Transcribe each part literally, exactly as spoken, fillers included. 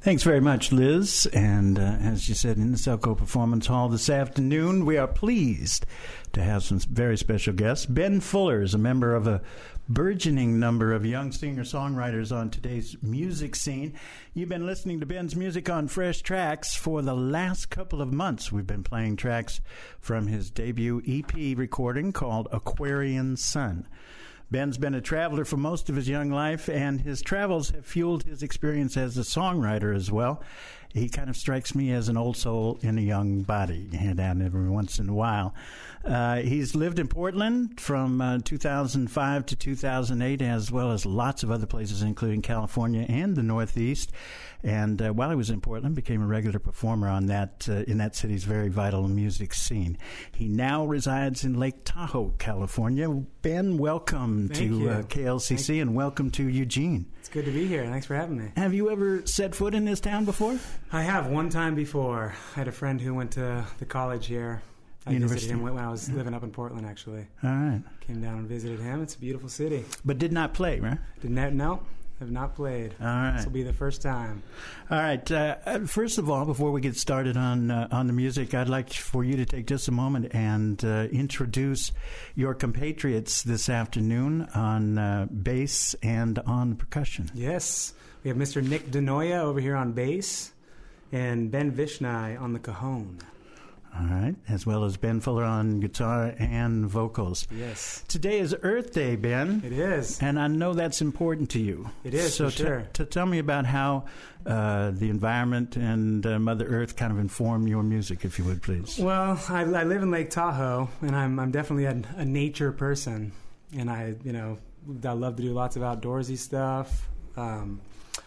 Thanks very much, Liz. And uh, as you said, in the Selco Performance Hall this afternoon, we are pleased to have some very special guests. Ben Fuller is a member of a burgeoning number of young singer-songwriters on today's music scene. You've been listening to Ben's music on Fresh Tracks for the last couple of months. We've been playing tracks from his debut E P recording called Aquarian Sun. Ben's been a traveler for most of his young life, and his travels have fueled his experience as a songwriter as well. He kind of strikes me as an old soul in a young body, hand out every once in a while. Uh, he's lived in Portland from uh, two thousand five to two thousand eight, as well as lots of other places, including California and the Northeast. And uh, while he was in Portland, became a regular performer on that uh, in that city's very vital music scene. He now resides in Lake Tahoe, California. Ben, welcome Thank to uh, you. K L C C, Thank and welcome to Eugene. It's good to be here. Thanks for having me. Have you ever set foot in this town before? I have one time before. I had a friend who went to the college here. I University. visited him when I was living up in Portland, actually. All right. Came down and visited him. It's a beautiful city. But did not play, right? Did not, no, have not played. All right. This will be the first time. All right. Uh, first of all, before we get started on uh, on the music, I'd like for you to take just a moment and uh, introduce your compatriots this afternoon on uh, bass and on percussion. Yes. We have Mister Nick Denoya over here on bass and Ben Vishnai on the cajon. All right, as well as Ben Fuller on guitar and vocals. Yes. Today is Earth Day, Ben. It is. And I know that's important to you. It is, so for sure. T- t- tell me about how uh, the environment and uh, Mother Earth kind of inform your music, if you would, please. Well, I, I live in Lake Tahoe, and I'm I'm definitely a, a nature person. And I, you know, I love to do lots of outdoorsy stuff. Um,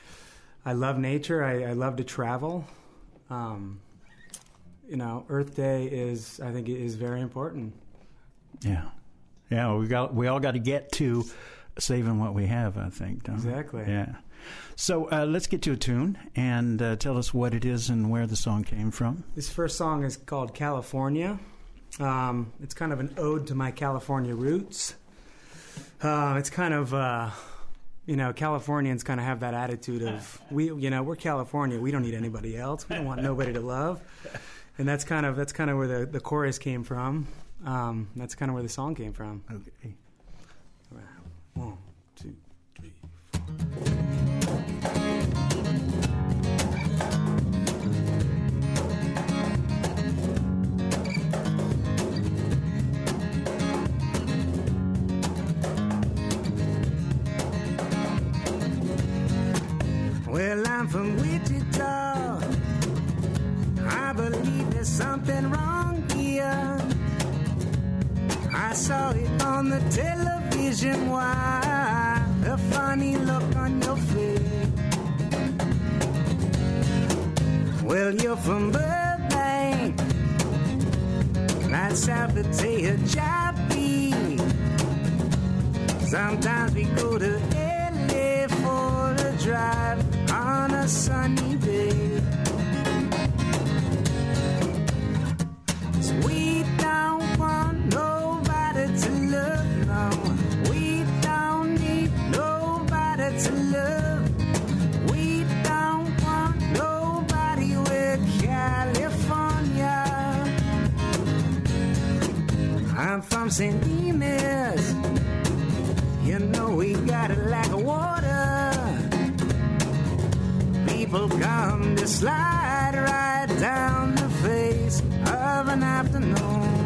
I love nature. I, I love to travel. Um You know, Earth Day is, I think, it is very important. Yeah, yeah. We got we all got to get to saving what we have, I think. Don't Exactly. We? Yeah. So uh, let's get to a tune and uh, tell us what it is and where the song came from. This first song is called California. Um, it's kind of an ode to my California roots. Uh, it's kind of, uh, you know, Californians kind of have that attitude of we, you know, we're California. We don't need anybody else. We don't want nobody to love. And that's kind of that's kind of where the, the chorus came from. Um, that's kind of where the song came from. Okay. All right. One, two, three, four. Well, I'm from Wichita. I believe there's something wrong here. I saw it on the television. Why? A funny look on your face. Well, you're from Burbank, right south of Tehachapi. Sometimes we go to L A for a drive on a sunny day. We don't want nobody to love, no. We don't need nobody to love. We don't want nobody with California. I'm from Saint Denis. You know we got it like water. People come to slide right down the face of an afternoon.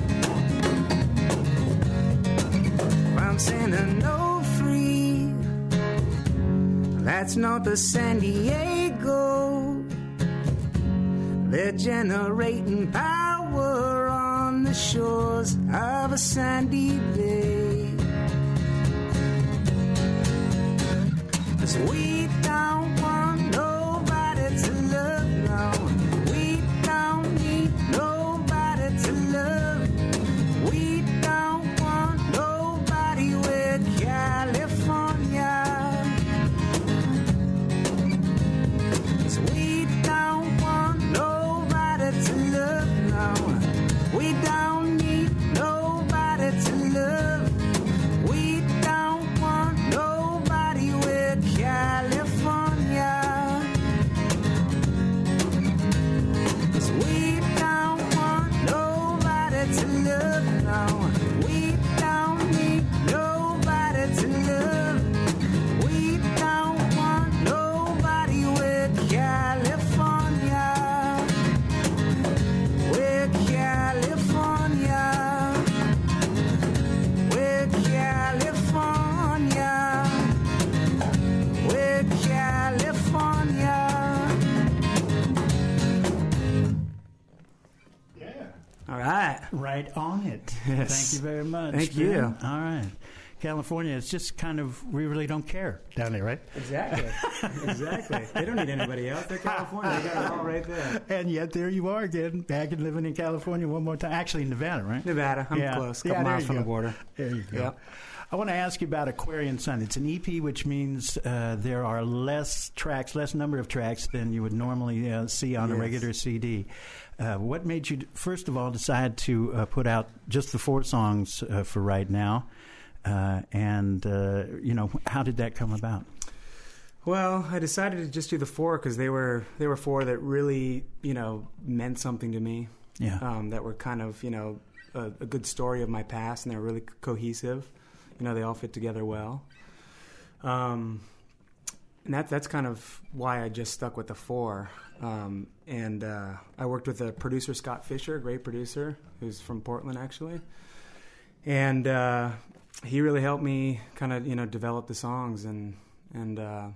From San Onofre, that's north of San Diego. They're generating power on the shores of a sandy bay. 'Cause we don't want nobody to love, no. We don't need nobody to love. We don't want nobody with California. 'Cause we don't want nobody to love, no. We don't need nobody to love. We don't want nobody with California. right. Right on it. Yes. Thank you very much. Thank Ben. you. All right. California, it's just kind of, we really don't care down there, right? Exactly. Exactly. They don't need anybody else. They're California. They got it all right there. And yet there you are again, back and living in California one more time. Actually, Nevada, right? Nevada. I'm Yeah. close. A Yeah, couple there miles you from go. the border. There you go. Yep. I want to ask you about Aquarian Sun. It's an E P, which means uh, there are less tracks, less number of tracks than you would normally uh, see on a Yes. regular C D. Uh, what made you, first of all, decide to uh, put out just the four songs uh, for right now? Uh, and, uh, you know, how did that come about? Well, I decided to just do the four because they were they were four that really, you know, meant something to me. Yeah. Um, that were kind of, you know, a, a good story of my past, and they're really cohesive. You know, they all fit together well. Um, and that that's kind of why I just stuck with the four. Um, and uh, I worked with a producer, Scott Fisher, a great producer, who's from Portland, actually. And uh, he really helped me kind of, you know, develop the songs and and uh,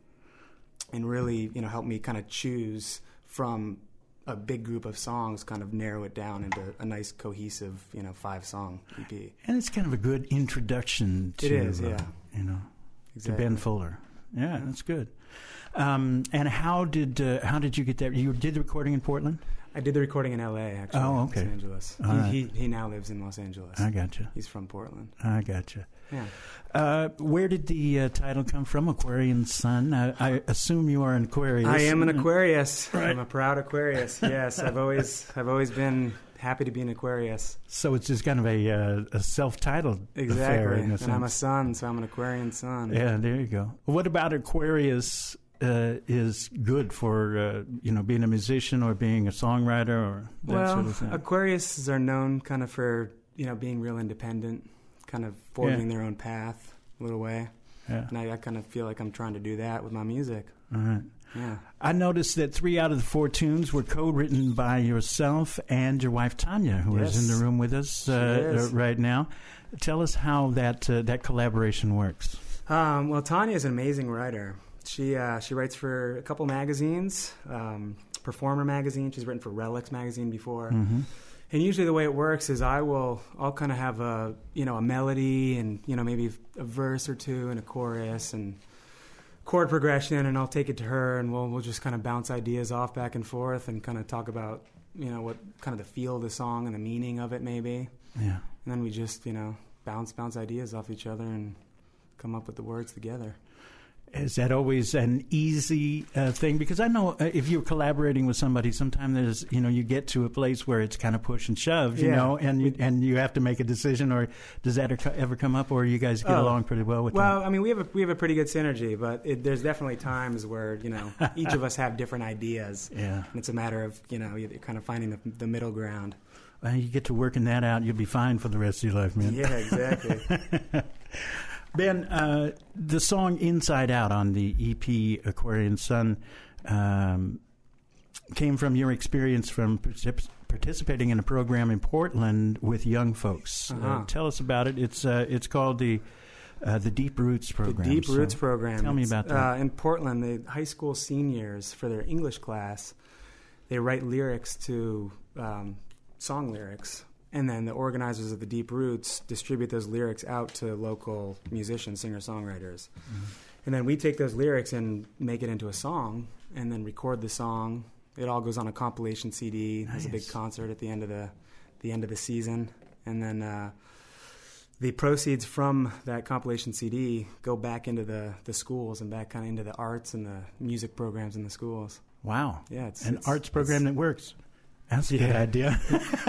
and really, you know, help me kind of choose from a big group of songs, kind of narrow it down into a nice cohesive, you know, five song E P. And it's kind of a good introduction to, It is, uh, yeah. you know, Exactly. to Ben Fuller. Yeah, that's good. Um, and how did uh, how did you get that? You did the recording in Portland? I did the recording in L A, actually. Oh, okay. Los Angeles. All He, right. he he now lives in Los Angeles. I gotcha. He's from Portland. I gotcha. Yeah. Uh, where did the uh, title come from, Aquarian Sun? I, I assume you are an Aquarius. I am an Aquarius. Right. I'm a proud Aquarius. Yes, I've always I've always been happy to be an Aquarius. So it's just kind of a, uh, a self-titled Exactly. affair in a And I'm a sense. sun, so I'm an Aquarian sun. Yeah, there you go. What about Aquarius uh, is good for, uh, you know, being a musician or being a songwriter or that Well, sort of thing? Aquariuses are known kind of for, you know, being real independent, kind of forging their own path a little way. Yeah. And I, I kind of feel like I'm trying to do that with my music. All right. Yeah. I noticed that three out of the four tunes were co-written by yourself and your wife Tanya, who is Yes. in the room with us uh, is. right now. Tell us how that uh, that collaboration works. Um, well, Tanya is an amazing writer. She uh, she writes for a couple magazines, um, Performer magazine. She's written for Relics magazine before. Mm-hmm. And usually the way it works is I will I'll kind of have a you know a melody and you know maybe a verse or two and a chorus and chord progression, and I'll take it to her and we'll we'll just kind of bounce ideas off back and forth and kind of talk about you know what kind of the feel of the song and the meaning of it maybe. Yeah. And then we just you know bounce bounce ideas off each other and come up with the words together. Is that always an easy uh, thing? Because I know uh, if you're collaborating with somebody, sometimes there's, you know, you get to a place where it's kind of push and shove, you Yeah. know, and you, and you have to make a decision. Or does that oc- ever come up, or you guys get Oh. along pretty well with Well, that? I mean, we have a, we have a pretty good synergy, but it, there's definitely times where you know each of us have different ideas, Yeah. and it's a matter of you know you're kind of finding the, the middle ground. Well, you get to working that out, you'll be fine for the rest of your life, man. Yeah, exactly. Ben, uh, the song Inside Out on the E P Aquarian Sun um, came from your experience from particip- participating in a program in Portland with young folks. Uh-huh. Uh, tell us about it. It's uh, it's called the uh, the Deep Roots The program. Deep So Roots program. Tell me It's, about that. Uh, in Portland, the high school seniors for their English class, they write lyrics to um, song lyrics. And then the organizers of the Deep Roots distribute those lyrics out to local musicians, singer-songwriters. Mm-hmm. And then we take those lyrics and make it into a song and then record the song. It all goes on a compilation C D. There's a big Nice. concert at the end of the the end of the season. And then uh, the proceeds from that compilation C D go back into the, the schools and back kind of into the arts and the music programs in the schools. Wow. Yeah, it's An it's, arts program it's, that works. That's a good Yeah. idea.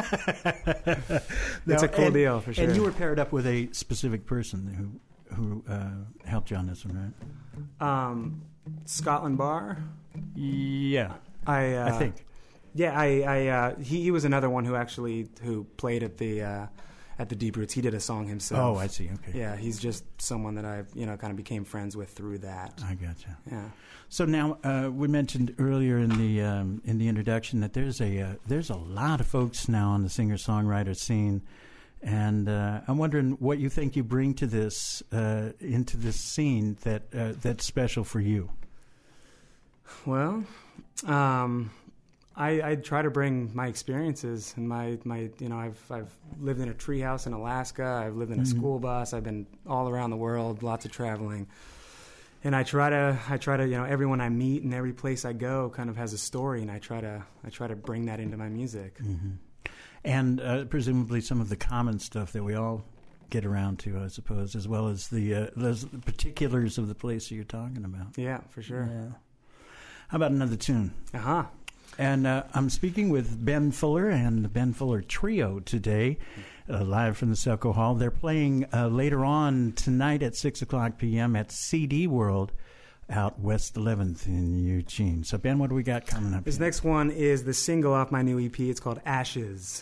It's a cool and, deal for sure. And you were paired up with a specific person who who uh, helped you on this one, right? um, Scotland Barr. Yeah, I uh, I think. Yeah, I, I uh, he, he was another one who actually who played at the uh, at the Deep Roots. He did a song himself. Oh, I see. Okay. Yeah, he's just someone that I you know kind of became friends with through that. I gotcha. Yeah. So now uh, we mentioned earlier in the um, in the introduction that there's a uh, there's a lot of folks now on the singer songwriter scene, and uh, I'm wondering what you think you bring to this uh, into this scene that uh, that's special for you. Well, um, I, I try to bring my experiences and my, my you know I've I've lived in a treehouse in Alaska. I've lived in a mm-hmm. school bus. I've been all around the world, lots of traveling. And I try to I try to you know everyone I meet and every place I go kind of has a story, and I try to I try to bring that into my music. Mm-hmm. And uh, presumably some of the common stuff that we all get around to, I suppose, as well as the uh, those particulars of the place you're talking about. Yeah, for sure. Yeah. How about another tune? Uh huh. And uh, I'm speaking with Ben Fuller and the Ben Fuller Trio today, uh, live from the Selco Hall. They're playing uh, later on tonight at six o'clock p.m. at C D World out West eleventh in Eugene. So, Ben, what do we got coming up? This here? next one is the single off my new E P. It's called Ashes.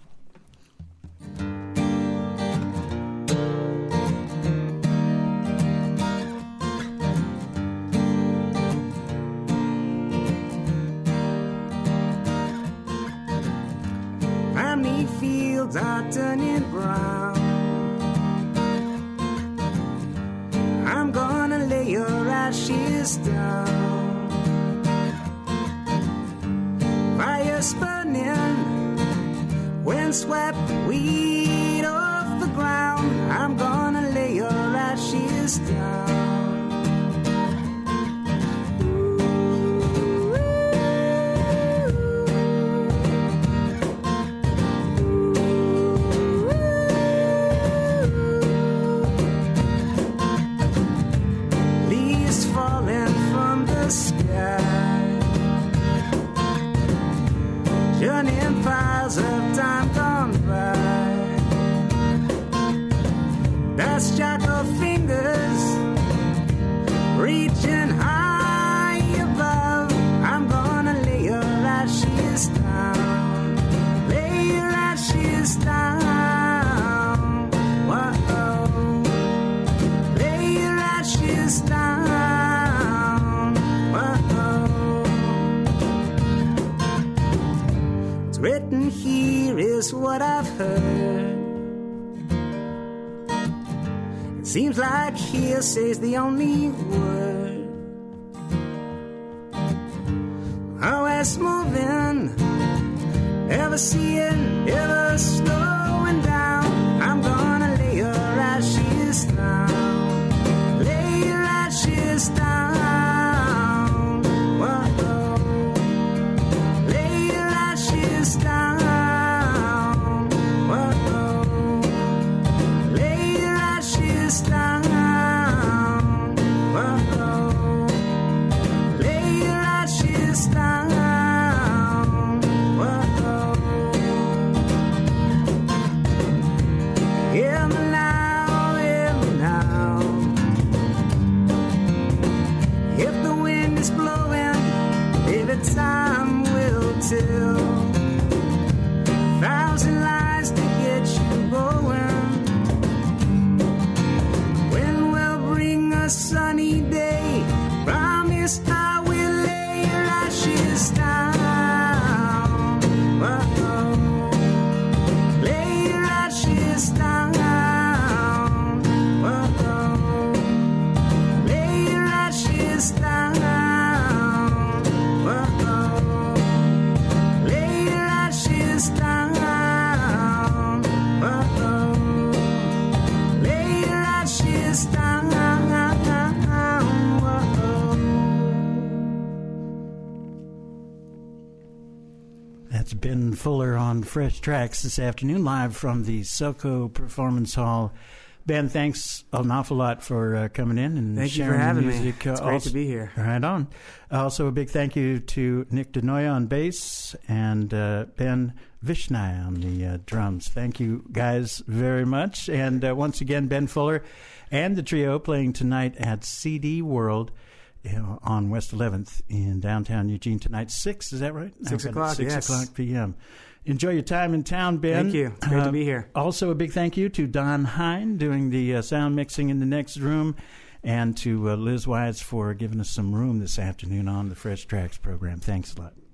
Fields are turning brown. I'm gonna lay your ashes down. Fire's burning when swept weed off the ground. I'm gonna lay your ashes down. Journeying files of time gone by. Dust jackal fingers reaching high above. I'm gonna lay your ashes down. Lay your ashes down. Whoa. Lay your ashes down. Written here is what I've heard. It seems like hearsay's the only word. Always moving, never seeing, never slowing down. I'm gonna lay your ashes down. Lay your ashes down. Whoa. Down, whoa. Lay your ashes down, whoa. Lay your ashes down, whoa. Hear me now, hear me now. If the wind is blowing, maybe time will tell. Thousand lies to get you going. When we'll bring a sunny day, promise I will lay your ashes down. Whoa. Lay your ashes down. Whoa. Lay your ashes down. Whoa. Lay your ashes down. That's Ben Fuller on Fresh Tracks this afternoon, live from the Selco Performance Hall. Ben, thanks an awful lot for uh, coming in and thank sharing you for having the music. me. It's uh, great also, to be here. Right on. Also, a big thank you to Nick DeNoia on bass and uh, Ben Vishnai on the uh, drums. Thank you guys very much. And uh, once again, Ben Fuller and the trio playing tonight at C D World, you know, on West eleventh in downtown Eugene tonight. Six, is that right? Six o'clock, Six yes. o'clock p.m. Enjoy your time in town, Ben. Thank you. It's great uh, to be here. Also, a big thank you to Don Hine doing the uh, sound mixing in the next room, and to uh, Liz Wise for giving us some room this afternoon on the Fresh Tracks program. Thanks a lot.